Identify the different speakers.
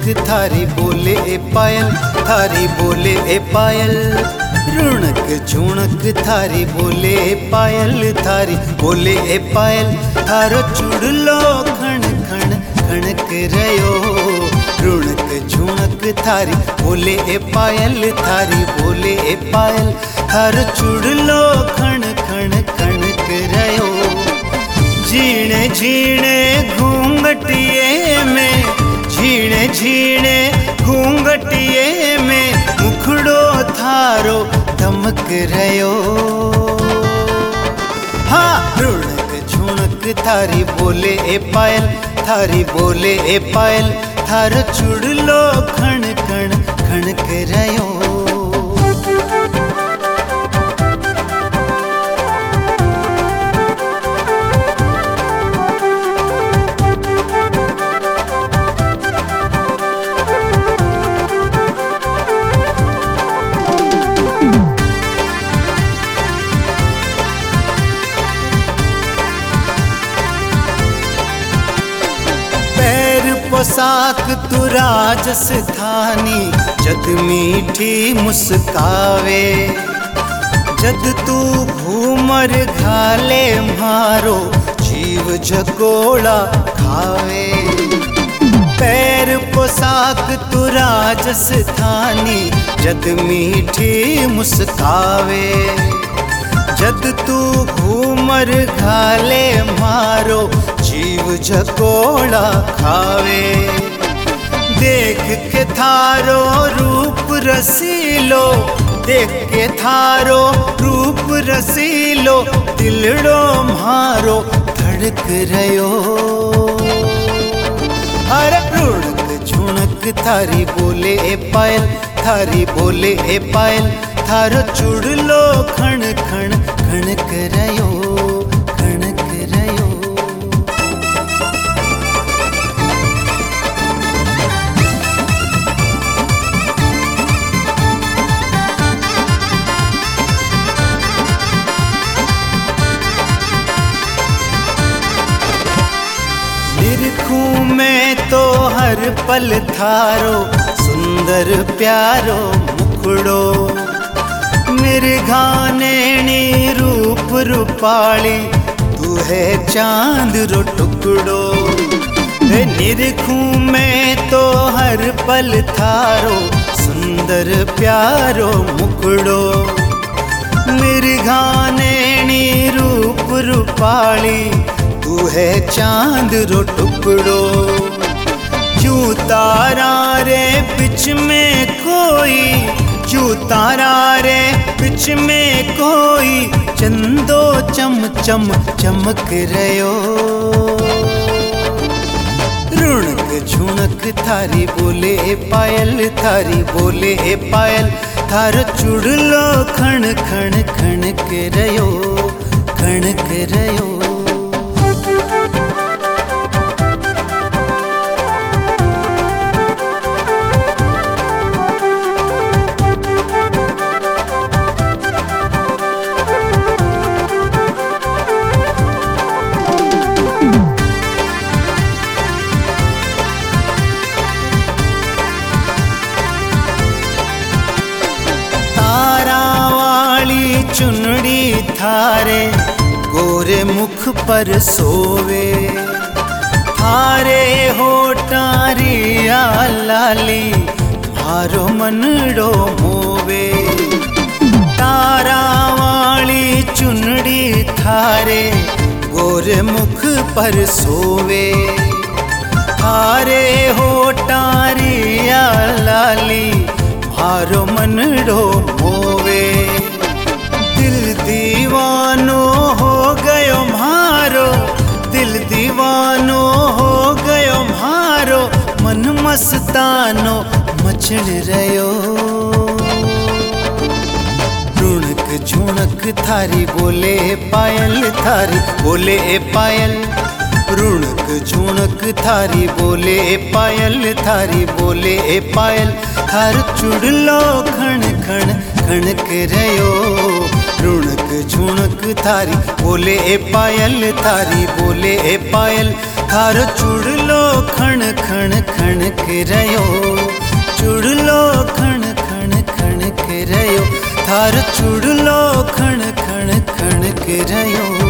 Speaker 1: थारी बोले ए पायल, थारी बोले ए पायल। रुणक झुणक थारी बोले ए पायल, थारी बोले ए पायल। थारो चुड़लो खण खण खणक रयो। रुणक झुणक थारी बोले ए पायल, थारी बोले ए पायल। थारो चुड़लो खण खण खणक रयो। झीणे झीणे घूंघटिए में, झीणे झीणे घूंघटिए में मुखड़ो थारो दमक रयो। हाँ, रुणक झुणक थारी बोले ए पायल, थारी बोले ए पायल। थारो चुड़लो खण खण खणक रयो। पोशाक तू राजस्थानी, जद मीठी मुस्कावे। जद तू घूमर घाले मारो, जीव झकोड़ा खावे। पैर पोशाक तू राजस्थानी, जद मीठी मुस्कावे। जद तू घूमर घाले मारो, जीव झकोड़ा खावे। देख के थारो रूप रसीलो, देख के थारो रूप रसीलो, दिलड़ो मारो धड़क रयो। अरे रुणक झुणक थारी बोले ए पायल, थारी बोले ए पायल। थारो चुड़लो खण खण खणक रयो, खणक रयो। निरखूं मैं तो हर पल थारो सुंदर प्यारो मुखड़ो। निर्घानेणी रूप रूपाली, तू है चांद रो टुकड़ो। निरखूं मैं तो हर पल थारो सुंदर प्यारो मुखड़ो। निर्घानेणी रूप रूपाली, तू है चांद रो टुकड़ो। क्यों तारा रे बिच में कोई, क्यों तारा रे बिच में कोई, चंदो चम चम चमक रयो। रुणक झुणक थारी बोले ए पायल, थारी बोले ए पायल। थारो चुड़लो खण खण खणक रयो, खणक रयो। चुनड़ी थारे गोरे मुख पर सोवे। थारे होठारी लाली, मारो मनड़ो मोवे। तारा वाली चुनड़ी थारे गोरे मुख पर सोवे। थारे होठारी लाली, मारो मनड़ो मोवे। दिल दीवानो हो गयो मारो, दिल दीवानो हो गयो मारो। मन मस्तानो मचल रयो। रुणक झुणक थारी बोले ए पायल, थारी बोले ए पायल। रुणक झुणक थारी बोले ए पायल, थारी बोले ए पायल। थार चुड़लो खण खण खणक रयो। रुणक झुणक थारी बोले ए पायल, थारी बोले ए पायल। थारो चुड़लो खण खण खण के रयो, चुड़लो खण खण खण के रयो, थार चुड़लो खण खण खण के रयो।